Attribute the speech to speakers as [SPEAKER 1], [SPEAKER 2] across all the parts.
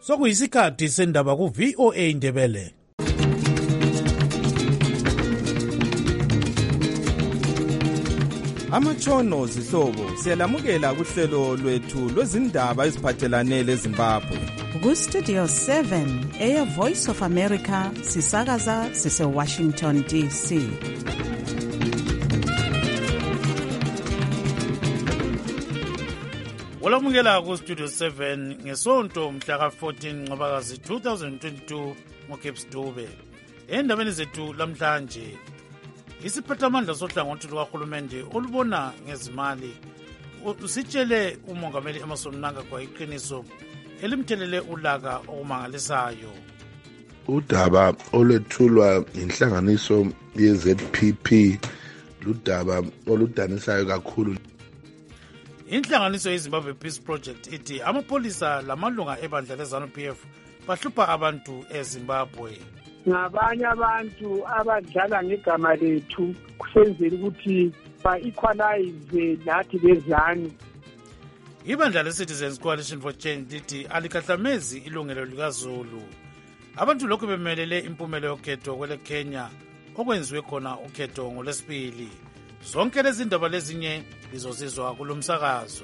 [SPEAKER 1] Sokuyisikhathi sendaba ku VOA Indebele.
[SPEAKER 2] Amatshono zihlobo siyalamukela kuhlelo lwethu lwezindaba eziphathelane leZimbabwe.
[SPEAKER 3] Ku-Studio 7 Air Voice of America sisakaza sise-Washington DC.
[SPEAKER 1] Olamukela ku-Studio 7 ngesonto mhla ka-14 Ncwabakazi 2022 ngoCape Dube. Endabeni zethu lamhlanje, isiphathamandla sohlangothi lukahulumende olubona ngezimali usitshele umongameli Emmerson Mnangagwa iqiniso elimthelele ulaka okumangalisayo.
[SPEAKER 4] Udaba olwethulwa inhlanganiso ye-ZPP ludaba oludanisayo kakhulu.
[SPEAKER 1] Inhlanganiso yeZimbabwe Peace Project ithi amapolisa lamalunga ebandla leZANU-PF bahlupha abantu eZimbabwe.
[SPEAKER 5] Ngabanye abantu abadlala ngegama lethu kusenzela ukuthi ba-equalize nathi bezanu.
[SPEAKER 1] Ibandla le-Citizens Coalition for Change lithi alikahlamezi ilungelo likaZulu. Abantu lokhu bemelele impumelo yokhetho kwele Kenya okwenziwe khona ukhetho ngolwesibili. Zonke lezi ndaba lezinye lizozizwa kulomsakazo.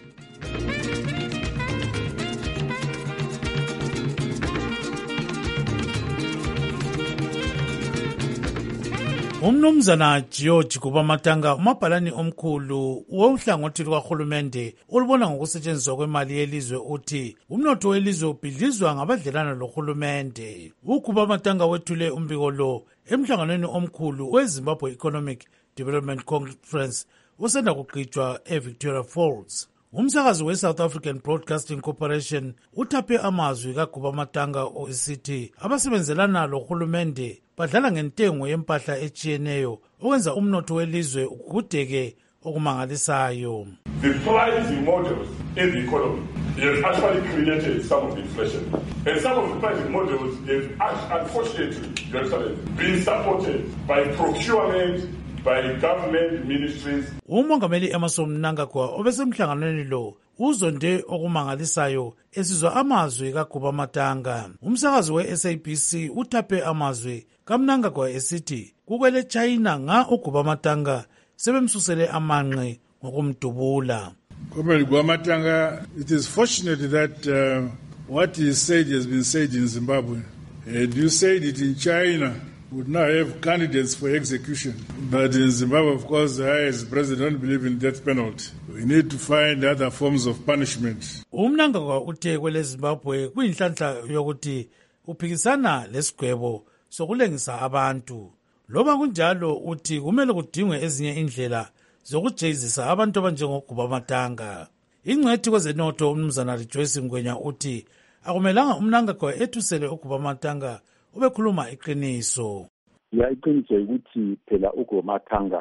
[SPEAKER 1] Umnumzana George Kubamatanga, umabhalani omkhulu wohlangothi lukahulumende olubona ngokusetshenziswa kwemali yelizwe, uthi umnotho welizwe ubhidlizwa ngabadlelana lohulumende. uKubamatanga wethule umbiko lo emhlanganweni omkhulu weZimbabwe Economic Development Conference osanda kugqitshwa eVictoria Falls. Umsakazi we-South African Broadcasting Corporation uthaphe amazwi kaGubamatanga esithi abasebenzelana lohulumende badlala ngentengo yempahla etshiyeneyo okwenza umnotho welizwe ugudeke okumangalisayo.
[SPEAKER 6] The pricing models in the economy have actually created some of the inflation. And some of the pricing models have unfortunately been supported by procurement, by government ministries.
[SPEAKER 1] Umongameli Emmerson Mnangagwa obesemhlanganweni lo uzonde okumangalisayo esizwa amazwi kaGubamatanga. Umsakazi we-SABC uthaphe amazwi kaMnangagwa esithi kukwele China nga uGubamatanga sebemsusele amanqe ngokumdubula.
[SPEAKER 7] Comrade Gubamatanga, it is fortunate that what he said has been said in Zimbabwe. And you said it in China would now have candidates for execution. But in Zimbabwe, of course, the highest president don't believe in death penalty. We need to find other forms of punishment.
[SPEAKER 1] Umnangagwa uthe kwele Zimbabwe kuyinhlanhla yokuthi uphikisana lesigwebo sokulengisa abantu. Loba kunjalo uthi kumele kudingwe ezinye indlela zokujezisa abantu abanjengoGubamatanga. Ingcwethi kwezenotho umnumzana Rejoice Ngwenya uthi akumelanga uMnangagwa ethusele uGubamatanga ubekhuluma iqiniso.
[SPEAKER 8] Ya iqiniso ukuthi phela uGubamatanga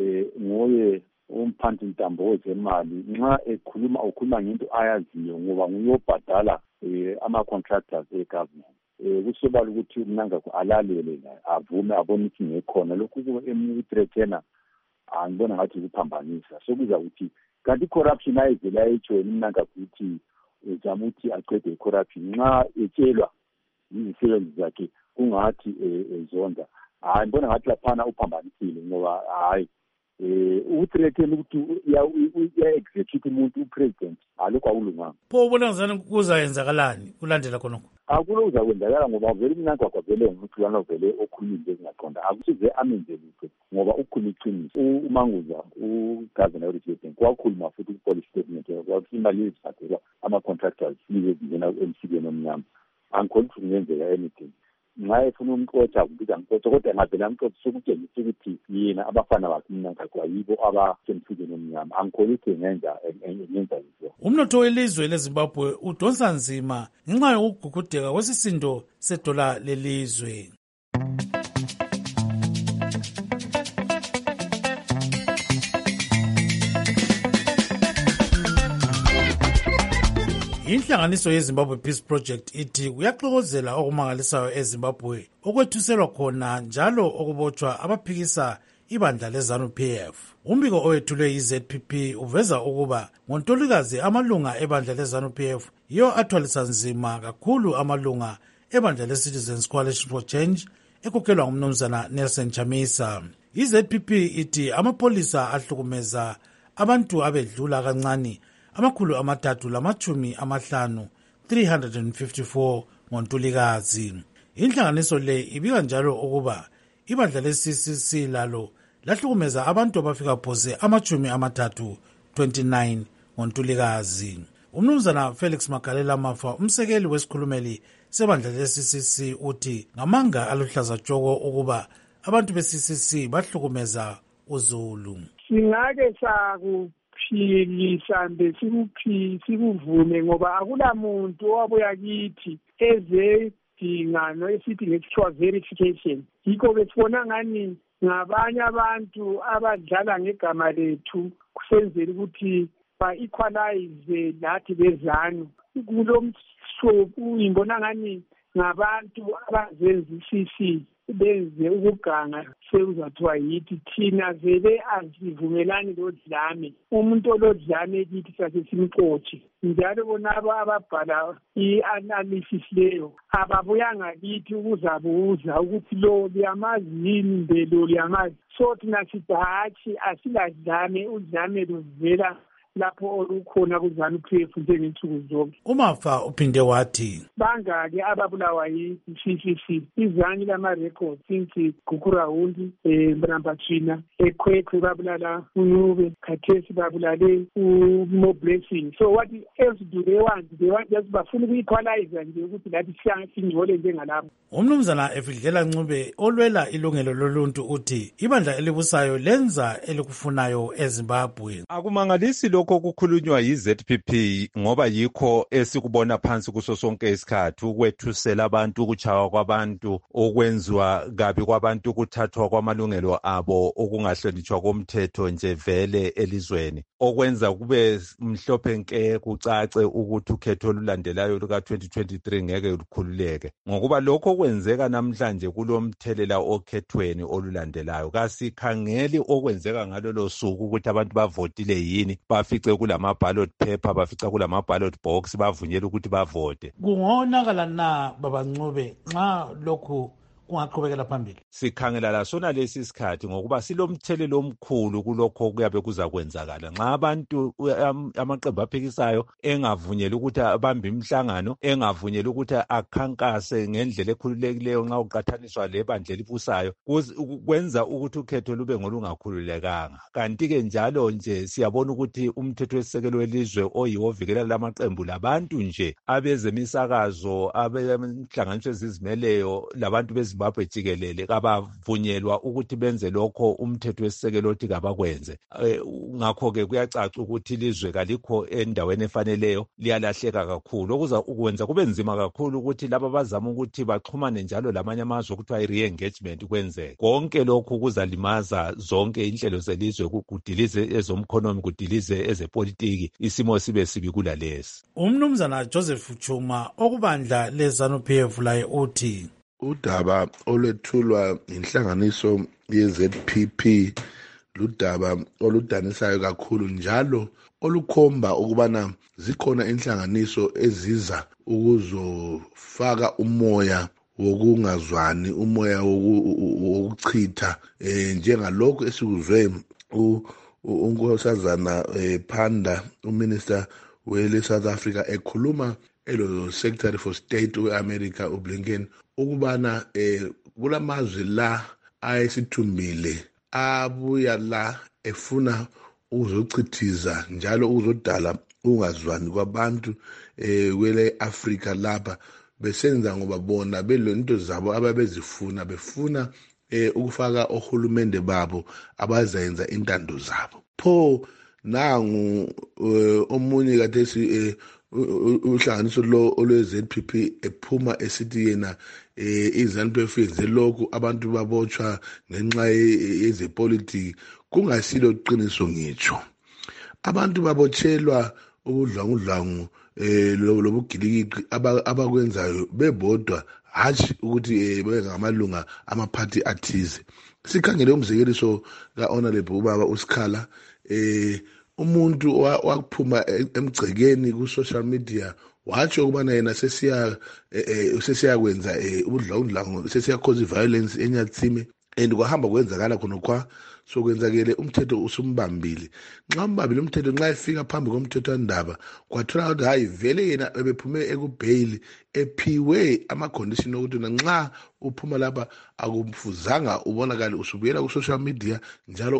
[SPEAKER 8] ngoye umphanthi ntambo wezemali nxa ukhuluma ngento ayaziyo ngoba nguyobhadala ama-contractors e-government. Kusobala ukuthi uMnangagwa alalele avume abone ukuthi ngekhona lokhu emthreathena angibona ngathi kuphambanisa sokuza ukuthi kanti corruption ayivela ayitsho uMnangagwa ukuthi uzama ukuthi aqede i-corruption nxa etshelwa izisebenzi zakhe kungathi ezonda. Hayi ngibona ngathi laphana uphambanisile ngoba hayi uthreathena ukuthi ya-execute umuntu upresident alokho akulunganga.
[SPEAKER 1] Pho ubona ngizani kuzayenzakalani kulandela khonokho?
[SPEAKER 8] Akulo uzakwenzakala ngoba vele uMnangagwa vele ngumuntu lana vele okhuluma ezingaqonda akusize amenze lutho ngoba ukukhuluma iqiniso. uManguza uGovernor Resident kwakhuluma futhi ku-policy statement kwakuthi imali eziphathelwa ama-contractors zingena emsikeni omnyama. Angikholwa ukuthi kungenzeka anything. Nxa efuna umxotsha kubiza ngixotsha kodwa engavela mxotsha sokutshengisa ukuthi yena abafana bakhe uMnangagwa yibo abasemsikeni omnyama. Angikholwa ukuthi ngenza yizo.
[SPEAKER 1] Umnotho welizwe leZimbabwe udonsa nzima ngenxa yokugugudeka kwesisindo sedola lelizwe. Inhlanganiso yeZimbabwe Peace Project ithi kuyaxokozela okumangalisayo eZimbabwe okwethuselwa khona njalo okubotshwa abaphikisa ibandla leZANU-PF. Umbiko owethulwe yiZPP uveza ukuba ngoNtulikazi amalunga ebandla leZANU-PF yiyo athwalisa nzima kakhulu amalunga ebandla leCitizens Coalition for Change ekhokhelwa ngumnumzana Nelson Chamisa. iZPP ithi amapolisa ahlukumeza abantu abedlula kancane 354 ngoNtulikazi. Inhlanganiso le ibika njalo ukuba ibandla leCCC lalo lahlukumeza abantu abafika phose 29 ngoNtulikazi. Umnumzana Felix Magalela Mafa, umsekeli wesikhulumeli sebandla leCCC, uthi ngamanga aluhlaza tshoko ukuba abantu beCCC bahlukumeza uZulu.
[SPEAKER 5] Singake sakuphikisa sikuvume ngoba akulamuntu owabuya kithi ezedingano esithi ngethiwa verification. Yikho besibona ngani ngabanye abantu abadlala ngegama lethu kusenzela ukuthi ba-equalize nathi bezanu. Kulo mhlobo ngibona ngani ngabantu abazenza i-CC benze ukuganga sekuzathiwa yithi thina vele asivumelani lodlame. Umuntu olodlame kithi sase simxotshe. Njalo bonabo ababhala i-analysis leyo ababuyanga kithi ukuzabuza ukuthi lo liyamazi yini mbelo liyamazi. So thina sidahathi asiladlame, udlame luvela lapho olukhona kuZANU-PF njengensuku zonke.
[SPEAKER 1] uMafa uphinde wathi
[SPEAKER 5] bangake ababulawa yi-CCC izangi lama-records since Gukuraundi, Mrambathina, eKwekwe babulala uNcube, khathesi babulale uMoblessing. So what else do they want? They want just bafuna ukuyi-equalize nje ukuthi lathi singcole njengalabo.
[SPEAKER 1] Umnumzana Efidlela Ncube olwela ilungelo loluntu uthi ibandla elibusayo lenza elikufunayo eZimbabwe.
[SPEAKER 2] Akumangalisi lokho kukhulunywa yiZPP ngoba yikho esikubona phansi kuso sonke isikhathi, ukwethusela abantu, ukuchawa kwabantu, okwenziwa kabi kwabantu, ukuthathwa kwamalungelo abo, okungahlonitshwa komthetho nje vele elizweni, okwenza kube mhlophe nke kucace ukuthi ukhetho olulandelayo luka-2023 ngeke lukhululeke. Ngokuba lokho okwenzeka namhlanje kulomthelela okhethweni olulandelayo. Kasikhangeli okwenzeka ngalolo suku ukuthi abantu bavotile yini, bafice kulama ballot paper, bafica kulama ballot box, bavunyela ukuthi bavote.
[SPEAKER 1] Kungonakala na Baba Ncube nxa lokhu kungaqhubekela phambili?
[SPEAKER 2] Sikhangela la sona lesi sikhathi ngokuba silomthelelo omkhulu kulokho kuyabe kuzakwenzakala. Nxa abantu amaqembu aphikisayo engavunyela ukuthi abambe imihlangano, engavunyela ukuthi akhankase ngendlela ekhululekileyo nxa uqathaniswa lebandla elibusayo, kwenza ukuthi ukhetho lube ngolungakhululekanga. Kanti ke njalo nje siyabona ukuthi umthetho wesisekelo welizwe oyiwo ovikela lamaqembu labantu nje abezemisakazo, abenhlanganiso ezizimeleyo, labantu beZimbabwe jikelele kabavunyelwa ukuthi benze lokho umthetho wesisekelo othi kabakwenze. Ngakho ke kuyacaca ukuthi ilizwe kalikho endaweni efaneleyo, liyalahleka kakhulu, okuza ukwenza kube nzima kakhulu ukuthi laba bazama ukuthi baxhumane njalo lamanye amazwe ukuthiwa i-re-engagement kwenzeke. Konke lokhu kuzalimaza zonke inhlelo zelizwe, kudilize ezomkhonomi, kudilize ezepolitiki, isimo sibe sibi kulalesi.
[SPEAKER 1] Umnumzana Joseph Chuma okubandla leZANU-PF laye uthi
[SPEAKER 4] udaba olwethulwa inhlanganiso yeZPP ludaba oludanisayo kakhulu, njalo olukhomba ukubana zikhona inhlanganiso eziza ukuzofaka umoya wokungazwani, umoya wokuchitha, njengalokho esikuzwe unkosazana Phanda, uminister wele South Africa, ekhuluma elo Secretary for State we-America uBlinken ukubana kulamazwe la ayesithumbile abuya la efuna ukuzochithiza njalo ukuzodala ungazwani kwabantu kwele Africa lapha, besenza ngoba bona belento zabo ababezifuna, befuna ukufaka ohulumende babo abazayenza intando zabo. Pho nangu omunye kathesi uhlanganiso lo olwe-ZPP ephuma esithi yena iZANU-PF yenze lokhu, abantu babotshwa ngenxa yezepolitiki. Kungasilo qiniso ngitsho. Abantu babotshelwa ubudlwangudlwangu lobugilikidi abakwenzayo bebodwa, hatshi ukuthi bengamalunga amaphathi athize. sikhangele umzekeliso ka-honorable ubaba uSikhala umuntu wakuphuma emgcekeni ku-social media watsho ukubana yena sesiyakwenza ubudlwangudlwangu sesiyakhoza i-violence eNyathime and kwahamba kwenzakala khonokwa sokwenzakele umthetho usumbambile nxa umbambile umthetho nxa efika phambi komthethwandaba kwathola ukuthi hayi vele yena ebephume ekubhayili ephiwe ama-condition okuthi nxa uphuma lapha akumfuzanga ubonakale usubuyela ku-social media njalo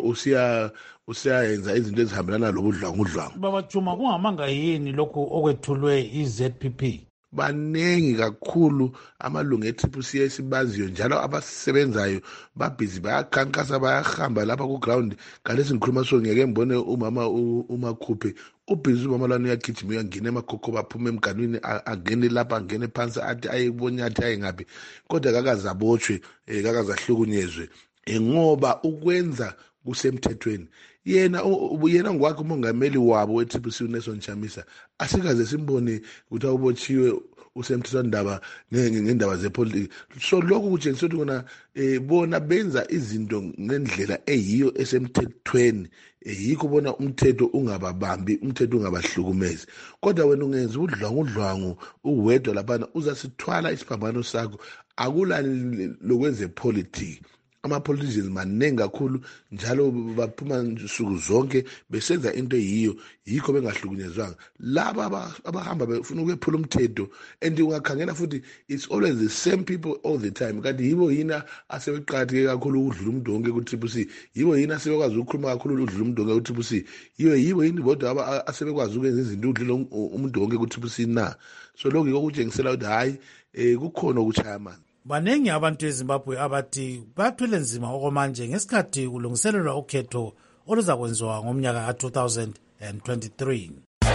[SPEAKER 4] usiyayenza izinto ezihambelana lobudlwangudlwangu.
[SPEAKER 1] Baba Juma, kungamanga yini lokhu okwethulwe i-ZPP?
[SPEAKER 4] Baningi kakhulu amalungu e-TPC esibaziyo njalo abasebenzayo babhizi bayakhankasa bayahamba lapha ku-ground ngalesi ngikhuluma so ngeke mbone umama umakhuphe ubhizi umama lwana uyagijima uyangena emakhokho baphuma emganwini angene lapha angene phansi athi ayebonyathi ayengaphi kodwa kakazabotshwe kakazahlukunyezwe ngoba ukwenza kusemthethweni yena ngwakhe umongameli wabo we-TPC uNelson Chamisa asikaze simbone ukuthi awubotshiwe usemthethwandaba ngendaba zepolitiki so lokhu kutshengisa ukuthi kona bona benza izinto ngendlela eyiyo esemthethweni yikho bona umthetho ungababambi umthetho ungabahlukumezi kodwa wena ungenza udlwangudlwangu uwedwa laphana uzasithwala isiphambano sakho akulani lokwenza politics. Ama-politicians maningi kakhulu njalo baphuma nsuku zonke besenza into eyiyo yikho bengahlukunyezwanga laba abahamba befuna ukwephula umthetho and ungakhangela futhi it's always the same people all the time kanti yibo yina asebeqhatheke kakhulu ukudlula umuntu wonke ku-TPC yibo yina asebekwazi ukukhuluma kakhulu ukudlula umuntu wonke ku-TPC yibo yini bodwa asebekwazi ukwenza izinto ukudlula umuntu wonke ku-TPC na so lokhu yikho kutshengisela ukuthi hhayi kukhona ukuchaya amanzi.
[SPEAKER 1] Baningi abantu eZimbabwe abathi bathwele nzima okomanje ngesikhathi kulungiselelwa ukhetho oluzakwenziwa ngomnyaka ka-2023.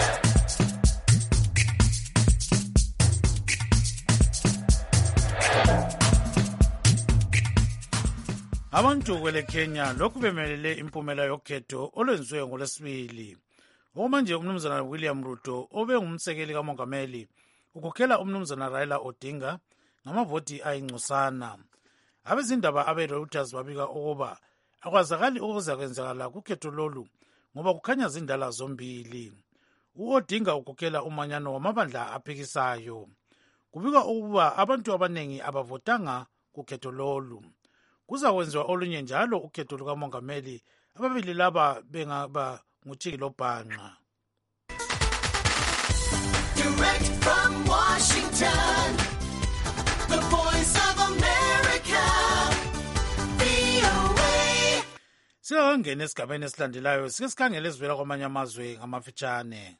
[SPEAKER 1] Abantu kwele Kenya lokhu bemelele impumela yokhetho olwenziwe ngolwesibili. Okomanje umnumzana William Ruto obe ngumsekeli kamongameli ukhokhela umnumzana Raila Odinga ngamavoti ayingcosana. Abezindaba abe-Reuters babika ukuba akwazakali okuzakwenzakala kukhetho lolu ngoba kukhanya zindala zombili. U-Odinga ukhokhela umanyano wamabandla aphikisayo. Kubika ukuba abantu abaningi abavotanga kukhetho lolu. Kuzakwenziwa olunye njalo ukhetho lukamongameli ababili laba bengaba nguThiki loBhanqa. Direct from Washington, The Voice of America, VOA. Sikangena esigabeni esilandelayo sike sikhangele ezivela kwamanye amazwe ngamafitshane.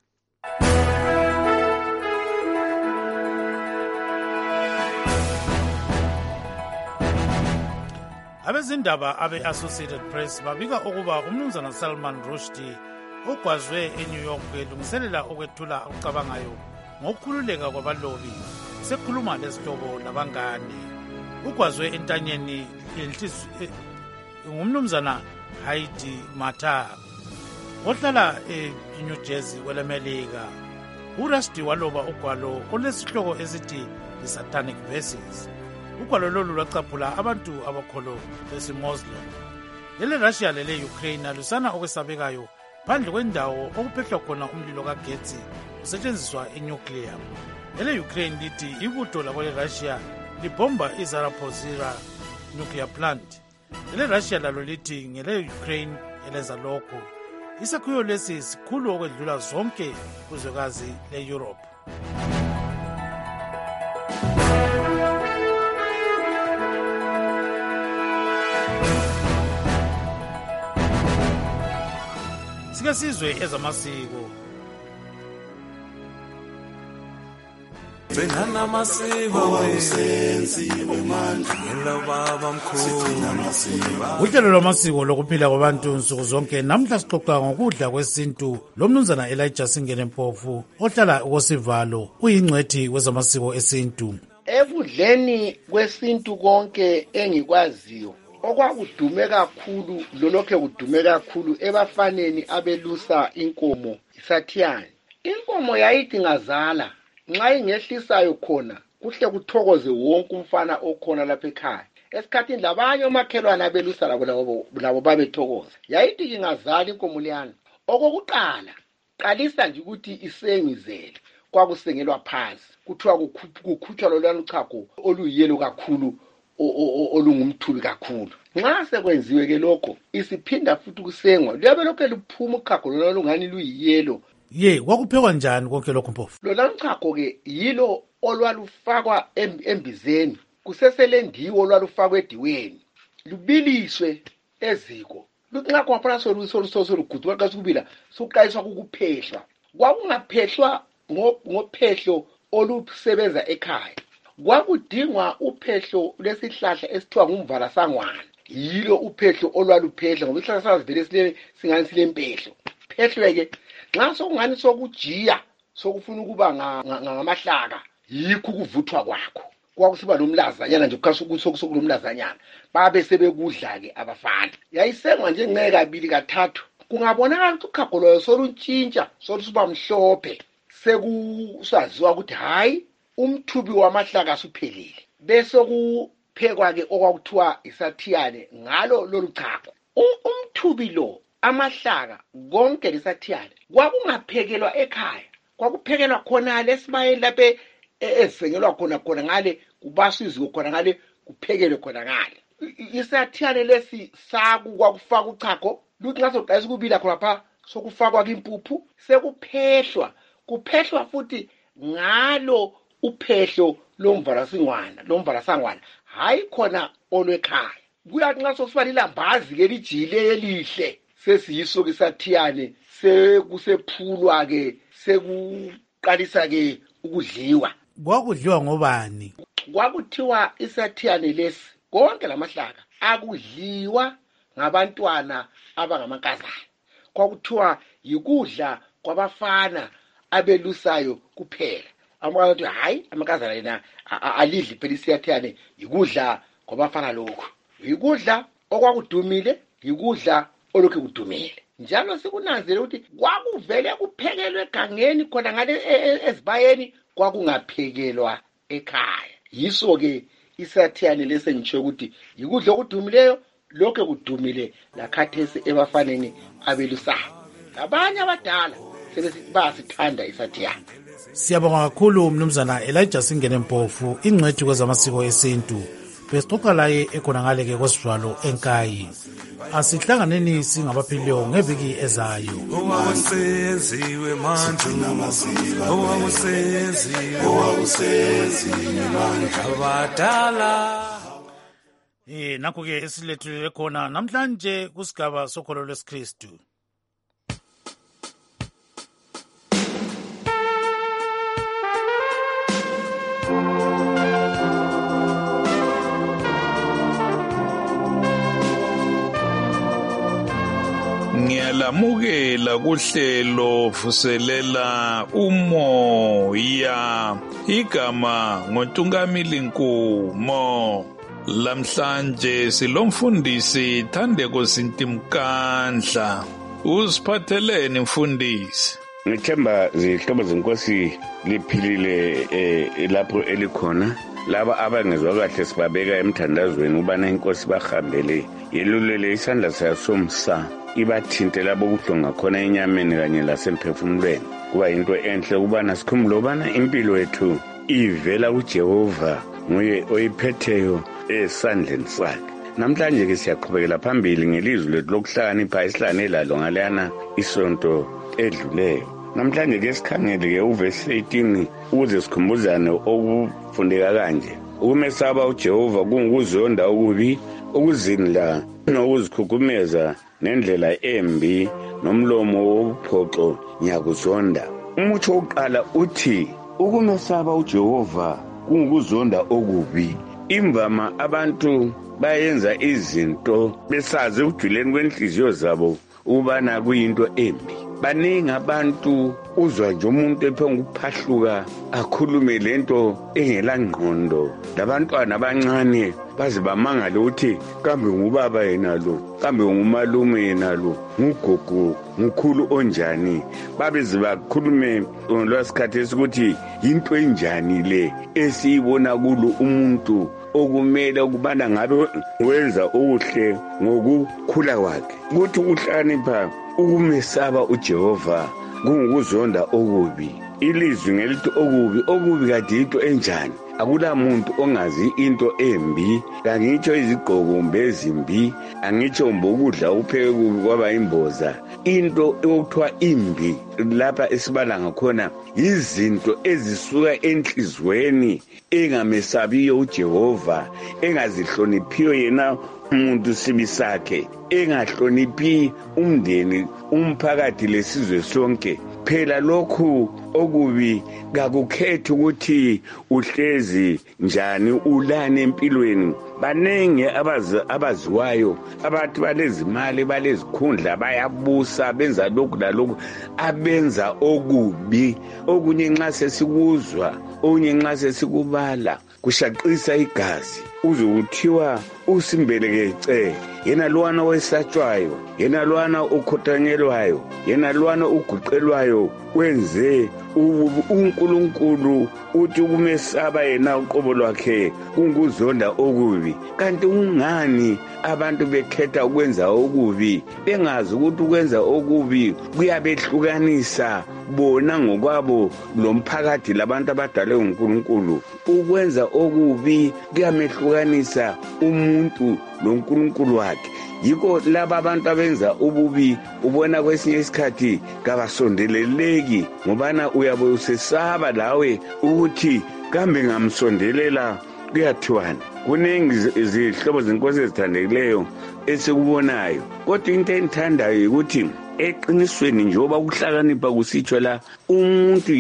[SPEAKER 1] Abezindaba abe-Associated Press babika ukuba umnumzana Salman Rushdie ogwazwe eNew York elungiselela ukwethula akucabangayo ngokukhululeka kwabalobi sekhuluma lesihlobo labangane. Ugwazwe entanyeni ngumnumzana Heidi Matar ohlala eNew Jersey kwelemelika. uRushdie waloba ugwalo olesihloko esithi i-Satanic Verses. Ugwalo lolu lwacaphula abantu abakholo besiMuslim. Russia lele-Ukraine alusana okwesabekayo phandle kwendawo okuphehlwa khona umlilo kagetsi usetshenziswa inuclear. Ukraine lithi ibutho lakwele-Russia libhomba iZaporizhzhia nuclear plant. Russia lalo lithi ngele-Ukraine elenza lokho. Isakhiwo lesi sikhulu okwedlula zonke kuzwekazi le-Europe. Sike sizwe ezamasiko.
[SPEAKER 9] Benana masiko wayenziwe manje ngelobaba mkhulu.
[SPEAKER 1] Uhlelo lwamasiko lokuphila kwabantu nsuku zonke namhla sixoxa ngokudla kwesintu lomnumzana Elijah Singenempofu ohlala kosivalo uyingcwethi wezamasiko esintu.
[SPEAKER 10] Ekudleni kwesintu konke engikwaziyo okwakudume kakhulu lolokhe kudume kakhulu ebafaneni abelusa inkomo isathiyane. Inkomo yayithi ngazala nxa ingehlisayo khona kuhle kuthokoze wonke umfana okhona lapha ekhaya. esikhathini labanye omakhelwane abelusa labo babethokoza. Yayithi ngingazala inkomo liyana, okokuqala qalisa nje ukuthi isengizele kwakusengelwa phansi, kuthiwa kukhutshwa lolwana uchago oluyiyelo kakhulu olungumthubi kakhulu. Nxa sekwenziwe ke lokho isiphinda futhi kusengwa liyabe lokho luphuma uchago lolwana lungani luyiyelo.
[SPEAKER 1] Kwakuphekwa njani konke lokho Mpofu?
[SPEAKER 10] Lolwana uchago ke yilo olwalufakwa embizeni, kuseselendiwo olwalufakwa ediweni, lubiliswe eziko. Nxa kwaphela soluguduka xa sikubila sokuqaliswa ukuphehlwa. Kwakungaphehlwa ngophehlo olusebenza ekhaya. Kwakudingwa uphehlo lesihlahla esithiwa ngumvalasangwana. Yilo uphehlo olwaluphehla ngoba isihlahla sazivele silele singani silempehlo. Phehlwe-ke nxa sokungani sokujiya sokufuna ukuba ngamahlaka, yikho ukuvuthwa kwakho. Kwakusiba nomlazanyana nje sokulomlazanyana. Babe sebekudla-ke abafana. Yayisengwa nje ngeke kabili kathathu. Kungabonakala ukuthi uchago lwayo soluntshintsha solusuba mhlophe. Sekusaziwa ukuthi hayi umthubi wamahlaka asuphelile. Bese kuphekwa-ke okwakuthiwa isathiyane ngalo lolu chago. Umthubi lo, amahlaka konke lesathiyane kwakungaphekelwa ekhaya, kwakuphekelwa khonale esibayeni lapho ezisengelwa khona ngale, kubasizwe khona ngale, kuphekelwe khona ngale. Isathiyane lesi kwakufaka uchago luthi nxa soqalisa ukubila khona pha sokufakwa impuphu, sekuphehlwa. Kuphehlwa futhi ngalo uphehlo lomvalasangwana, hayi khona olwekhaya. Kuyathi nxa sokusiba lilambazi-ke lijile elihle, sesiyiso-ke isathiyane, sekusephulwa-ke, sekuqalisa-ke ukudliwa.
[SPEAKER 1] Kwakudliwa ngobani?
[SPEAKER 10] Kwakuthiwa isathiyane lesi konke lamahlaka akudliwa ngabantwana abangamankazana. Kwakuthiwa yikudla kwabafana abelusayo kuphela. Amankazana athi hayi amankazana yena alidli phela isathiyane, yikudla kwabafana lokho. Yikudla okwakudumile, yikudla olokhu kudumile. Njalo sikunanzele ukuthi kwakuvele kuphekelwe egangeni khona ngale ezibayeni, kwakungaphekelwa ekhaya. Yiso-ke isathiyane lesengitsho ukuthi yikudla okudumileyo, lokho kudumile lakhathesi ebafaneni abelusayo. Abanye abadala bayasithanda isathiyane.
[SPEAKER 1] Siyabonga kakhulu Mnumzana Elijah Singene Mpofu, ingcwethi kwezamasiko esintu. Besixoxa laye ekhonangale-ke kwesivalo enkayi. Asihlanganeni singabaphilileyo ngeviki ezayo.
[SPEAKER 9] Owawusenziwe manje, owawusenziwe manje abadala.
[SPEAKER 1] Nakho-ke esilethulele khona namhlanje kusigaba sokholo lwesikristu.
[SPEAKER 11] Ngiyalamukela kuhlelo vuselela umoya, igama ngoNtungamili Nkumo. Lamhlanje silomfundisi Thandeko Sintimkandla. Usiphatheleni mfundisi?
[SPEAKER 12] Ngithemba zihlobo zenkosi liphilile lapho elikhona. Laba abangezwa kahle sibabeka emthandazweni ubana inkosi bahambele yelulele isandla sayo somsa, ibathinte labo kuhlonga khona enyameni kanye lasemphefumulweni. Kuba yinto enhle ubana sikhumbule ubana impilo yethu ivela kuJehova, nguye oyiphetheyo esandleni sakhe. Namhlanje ke siyaqhubekela phambili ngelizwi lethu lokuhlakanipha esihlane lalo ngaleyana isonto edluleyo. Namhlanje ke sikhangele ke uvesi 18 ukuze sikhumbuzane okufundeka kanje. Ukumesaba uJehova kungukuzonda okubi, ukuzinla nokuzikhukumeza nendlela embi nomlomo wokuphoxo ngiyakuzonda. Umutsho oqala uthi ukumesaba uJehova kungukuzonda okubi. Imvama abantu bayenza izinto besazi ukujuleni kwenhliziyo zabo ubana kuyinto embi. Baningi abantu uzwa nje umuntu ephonga ukuphahluka akhulume lento engela ngqondo. Labantwana abancane baze bamangale ukuthi kambe ngubaba yena lo, kambe ngumalume yena lo, ngugogo, ngukhulu onjani. Babeze bakhulume lwasikhathi ukuthi into enjani le esiyibona kulo umuntu okumele ukubana ngabe wenza okuhle ngokukhula kwakhe. Kuthi ukuhlakanipha ukumesaba uJehova kungukuzonda okubi. Ilizwi ngelithi okubi kade into enjani? Akula muntu ongazi into embi, angitsho izigqoko ezimbi, angitsho ukudla upheke kubi kwaba imboza. Into okuthiwa imbi lapha esibala ngakhona izinto ezisuka enhlizweni engamesabiyo uJehova, engazihloniphiyo yena umuntu sibi sakhe, engahloniphi umndeni, umphakathi lesizwe sonke. Phela lokhu okubi kakukhethi ukuthi uhlezi njani ulane empilweni. Banenge abaziwayo abathi balezimali balezikhundla bayabusa benza lokhu lalokhu abenza okubi. Okunye nxa sesikuzwa, okunye nxa sesikubala kushaqisa igazi, uzokuthiwa usimbelekece, yena lwana wesatshwayo, yena lwana ukhothanyelwayo, yena lwana uguqelwayo wenze uNkulunkulu uthi kumesaba yena uqobo lwakhe kunguzonda okubi. Kanti ungani abantu bekhetha ukwenza okubi bengazi ukuthi ukwenza okubi kuyabehlukanisa bona ngokwabo lomphakathi labantu abadalwe uNkulunkulu? Ukwenza okubi kuyamehlukanisa umuntu loNkulunkulu wakhe. Yiko laba abantu abenza ububi ubona kwesinye isikhathi kabasondeleleki, ngobana uyabe usesaba lawe ukuthi kambe ngamsondelela kuyathiwani. Kuningi izihlobo zenkosi ezithandekileyo esikubonayo, kodwa into engithandayo ukuthi eqinisweni njengoba ukuhlakanipha kusitsho la, umuntu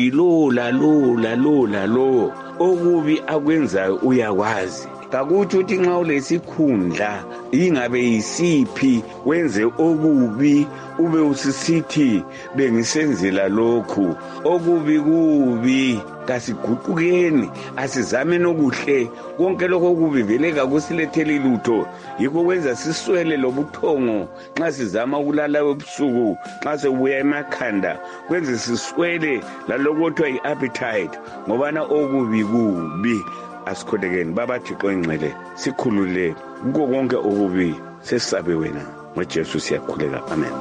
[SPEAKER 12] yilo okubi akwenzayo uyakwazi. Kakuthi uthi nxa ulesikhundla ingabe yisiphi wenze okubi ube usisithi bengisenzela lokhu okubi kubi. Kasiguqukeni, asizameni okuhle. Konke lokho okubi vele kakusiletheli lutho, yikho kwenza siswele lobuthongo nxa sizama ukulala ebusuku, nxa sebuya emakhanda kwenza siswele lalokho kuthiwa yi-appetite, ngobana okubi kubi. Asikholekeni baba Thixo engcwele, sikhulule kuko konke okubi, sesabe wena ngoJesu siyakhuleka, amen.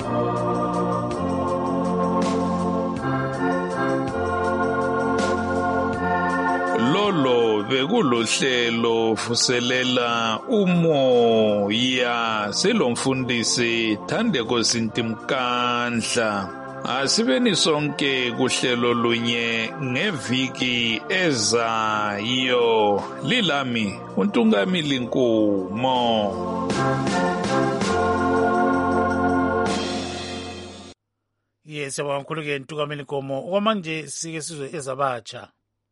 [SPEAKER 11] Lolo bekulohlelo vuselela umoya selomfundisi Thandeko Sintimkandla. Asibeni sonke kuhlelo lunye ngeviki ezayo. Lilami uNtungamili Nkumo.
[SPEAKER 1] Yes, siyabonga kakhulu ke Ntungamili Nkumo. Okwamanje sike sizwe ezabatsha.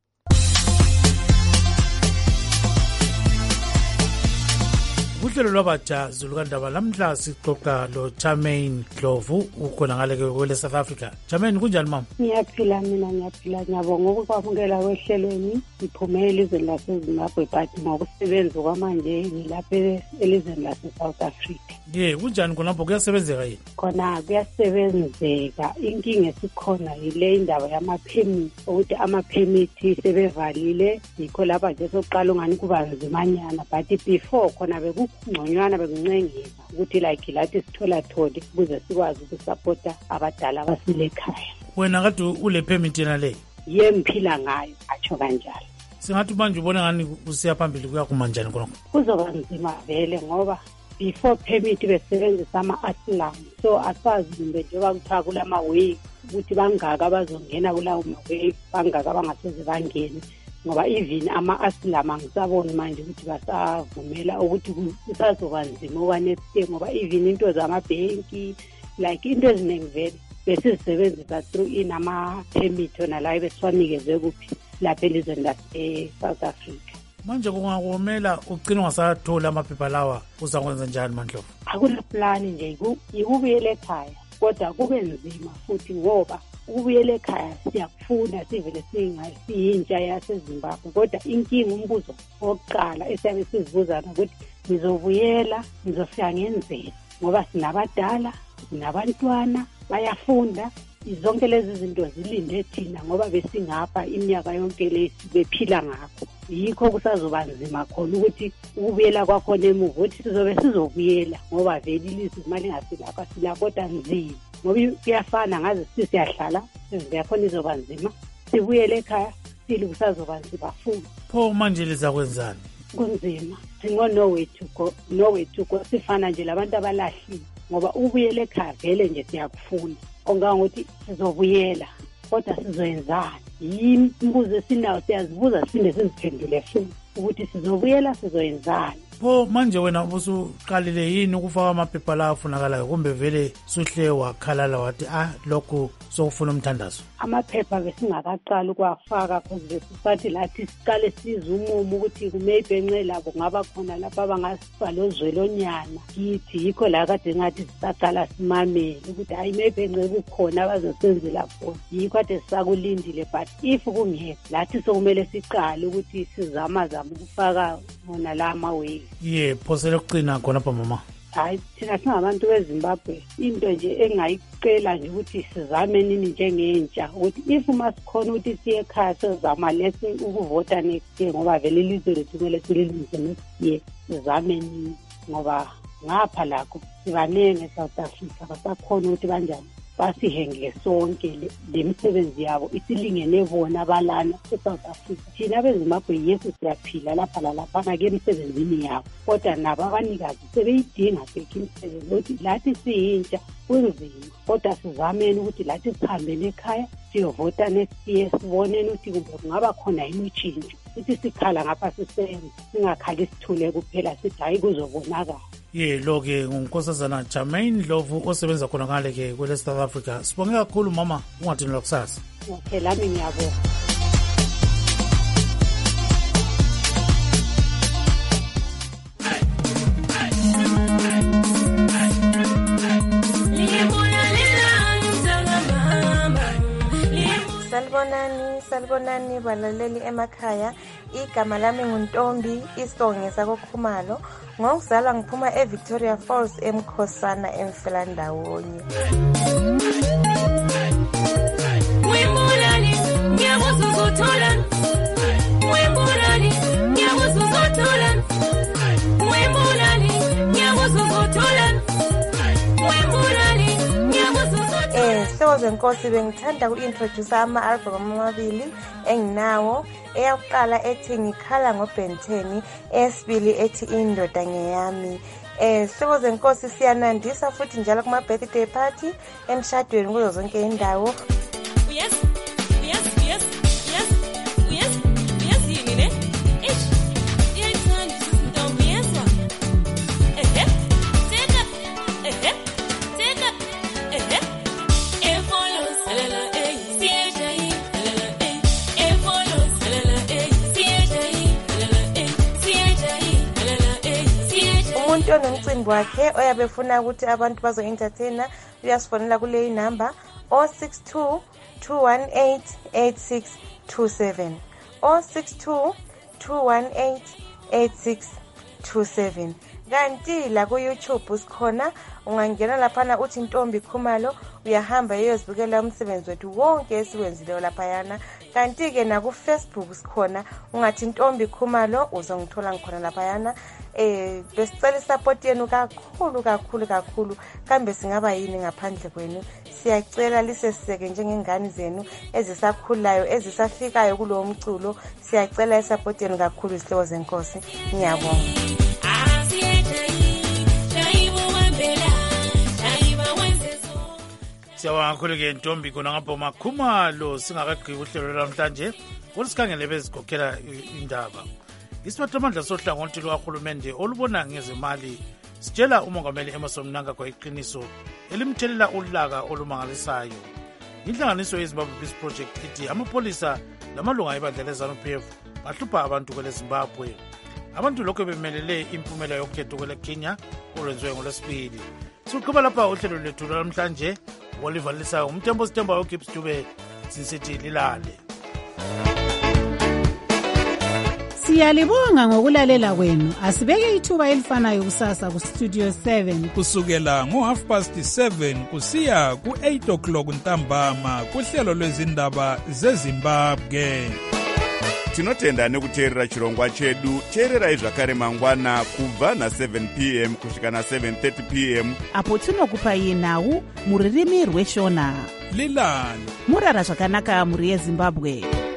[SPEAKER 1] Kuhlelo lwabatsha Zulukandaba lamhla sixoxa lo Charmaine Dlovu ukhona ngale kwele South Africa. Charmaine, kunjani mama?
[SPEAKER 13] Ngiyaphila mina, ngiyaphila. Ngiyabonga ukwamukela kwehlelweni. Ngiphume elizweni laseZimbabwe but ngokusebenza kwamanje ngilapha elizweni lase-South Africa.
[SPEAKER 1] Kunjani khonapho, kuyasebenzeka yini?
[SPEAKER 13] Khona kuyasebenzeka. Inkinga esikhona yile indaba yamaphemiti, ukuthi amaphemiti sebevalile. Yikho lapha nje soqala ungani kuba nzimanyana, but before khona ngconywana bekuncengeza ukuthi like lathi sithola tholi ukuze sikwazi ukusupporta abadala abasilekhaya.
[SPEAKER 1] Wena kade ule permit yena le?
[SPEAKER 13] Yemphila ngayo atsho kanjalo.
[SPEAKER 1] Singathi manje ubona ngani usiya phambili kuya kumanjani khona?
[SPEAKER 13] Kuzoba nzima vele ngoba before permit besebenzisa ama-asylum, so asazi kumbe njengoba kuthiwa kulama-wave ukuthi bangaka abazongena kulawo ma-wave, bangaka abangaseze bangene. Ngoba even ama-asylum angisaboni manje ukuthi basavumela ukuthi kusazoba nzima okwa-next year, ngoba even into zamabhenki like into eziningi vele besizisebenzisa through inama-permit yona layo besiwanikeze kuphi lapha elizweni lase-South Africa.
[SPEAKER 1] Manje kungakomela ugcina ungasathola amaphepha lawa, uzakwenza njani Mandlovu?
[SPEAKER 13] Akula plan nje, yikubuyela ekhaya, kodwa kube nzima futhi ngoba ukubuyela ekhaya siyakufuna sivele siyintsha yaseZimbabwe, kodwa inkinga umbuzo wokuqala esiyabe sizibuzana ukuthi ngizobuyela ngizofika ngenzeni, ngoba sinabadala sinabantwana bayafunda, zonke lezi zinto zilinde thina ngoba besingapha iminyaka yonke le bephila ngakho. yikho kusazoba nzima khona ukuthi ukubuyela kwakhona emuva ukuthi sizobe sizobuyela ngoba vele ilizwe imali ingasilapha silapota nzima ngoba kuyafana ngaze siyahlala siyakhona izoba nzima sibuyele ekhaya sili kusazoba nzima futhi.
[SPEAKER 1] Pho manje lizakwenzani?
[SPEAKER 13] Kunzima, singo-nowhere to go sifana nje labantu abalahlile ngoba ubuyele ekhaya vele nje siyakufuna ongangokuthi sizobuyela kodwa sizoyenzani. Yimbuzo esinayo siyazibuza siphinde siziphendule futhi ukuthi sizobuyela sizoyenzani.
[SPEAKER 1] Pho manje wena ubusuqalile yini ukufaka amaphepha la afunakalayo kumbe vele suhle wakhalala wathi lokhu sokufuna umthandazo?
[SPEAKER 13] Amaphepha besingakaqala ukuwafaka because besisathi lathi siqale size umumo ukuthi maybe enxe labo ngaba khona lapha abangasibhalozwelonyana kithi yikho la kade ngathi sisaqala simamele ukuthi hayi maybe enxe kukhona abazosenzela khona yikho kade sisakulindile but if kungekho lathi sokumele siqale ukuthi sizama ukufaka wona la amaway.
[SPEAKER 1] Phosele kuqina khona pha mama.
[SPEAKER 13] Hayi thina singabantu beZimbabwe into nje engayicela nje ukuthi sizame nini njengentsha ukuthi if masikhona ukuthi siye ekhaya sizama lesi ukuvota next year ngoba vele ilizwe lethu kumele sililungise next year sizame nini ngoba ngapha lakho sibanene South Africa basakhona ukuthi kanjani basihengele sonke lemisebenzi yabo isilingene bona balana eSouth Africa. Thina beZimbabwe yesu siyaphila lapha lalapha ke emsebenzini yabo kodwa nabo abanikazi sebeyidinga sekho imisebenzi ukuthi lathi siyintsha kunzima kodwa sizameni ukuthi lathi sihambele ekhaya siyovota next year siboneni ukuthi kumbe kungaba khona yini utshintsho ukuthi sikhala ngapha sisenze singakhali sithule kuphela sithi hayi kuzobonakala.
[SPEAKER 1] Lo-ke ngunkosazana Jermaine Ndlovu osebenza khona ngale-ke kwele South Africa. Sibonge kakhulu mama, ungathini lwakusasa.
[SPEAKER 13] Okay, lami ngiyabonga.
[SPEAKER 14] Salibonani balaleli emakhaya. Igama lami nguNtombi Isonge sakoKhumalo. Ngokuzalwa ngiphuma eVictoria Falls eMkhosana eMfelandawonye. Wembulani ngiyakuzuzuthola. Wembulani ngiyakuzuzuthola. Wembulani ngiyakuzuzuthola. Wembulani ngiyakuzuzuthola. Hloze Nkosi bengithanda uintroduce ama-album amabili enginawo. Eyakuqala ethi ngikhala ngoBenteni, esibili ethi indoda ngeyami. Hlobo zenkosi siyanandisa futhi njalo kuma birthday party emshadweni kuzo zonke indawo. Yes yini ne? Umuntu onomcimbi wakhe oyabefuna ukuthi abantu bazo entertaina uyasifonela kule number 062 218 8627 062 218 8627. Kanti la ku YouTube sikhona ungangena laphana uthi Ntombi Khumalo uyahamba uyozibukela umsebenzi wethu wonke esiwenzileyo laphayana. Kanti ke na ku Facebook sikhona ungathi Ntombi Khumalo uzongithola ngikhona laphayana. Besicela support yenu kakhulu kambe singaba yini ngaphandle kwenu. Siyacela liseseke njengengane zenu ezisakhulayo ezisafikayo kulo mculo. Siyacela support yenu kakhulu izihlobo zenkosi. Ngiyabonga.
[SPEAKER 1] Siyabonga kakhulu-ke Ntombi khona ngapho maKhumalo. Singakagqibi uhlelo lwamhlanje ukuthi sikhangele bezikhokhela indaba. Isiphathamandla sohlangothi lukahulumende olubona ngezemali sitshela umongameli Emmerson Mnangagwa iqiniso elimthelela ulaka olumangalisayo. Inhlanganiso yeZimbabwe Peace Project ithi amapolisa lamalunga ebandla leZANU-PF bahlupha abantu kwele Zimbabwe. Abantu lokho bemelele impumela yokhetho kwele Kenya olwenziwe ngoLwesibili. Siqhubeka lapha uhlelo lwethu namhlanje olivalisayo umthembo Sithemba uGibbs Dube sinsithi lilale.
[SPEAKER 3] Siyalibonga ngokulalela kwenu. Asibeke ithuba elifanayo kusasa ku Studio 7
[SPEAKER 15] kusukela ngo7:30 kusiya ku8 o'clock ntambama kuhlelo lwezindaba zeZimbabwe.
[SPEAKER 16] tinotenda nekuteerera chirongwa chedu. teererai zvakare mangwana kubva na7 p.m. kusvika na7:30 p.m.
[SPEAKER 17] apo tinokupai nhau muririmi rweshona.
[SPEAKER 15] lilani
[SPEAKER 17] murara zvakanaka muri yezimbabwe.